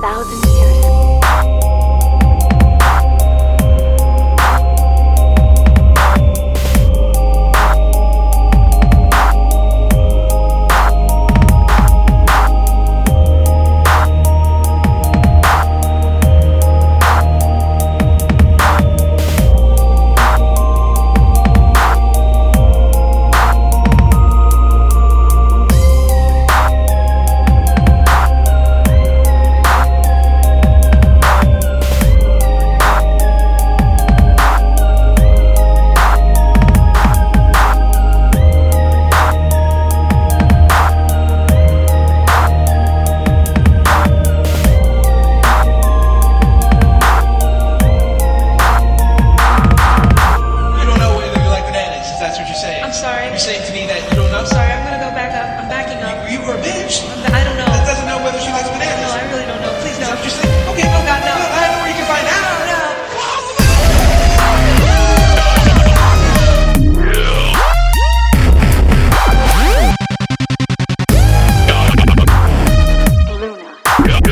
1,000 years. I'm sorry. You're saying to me that you don't know? I'm sorry, I'm gonna go back up. I'm backing up. You were a bitch. I don't know. That doesn't know whether she likes bananas. No, I really don't know. Please Is that don't. what you're saying? Okay, Oh God, no. I know where you can find out. Luna.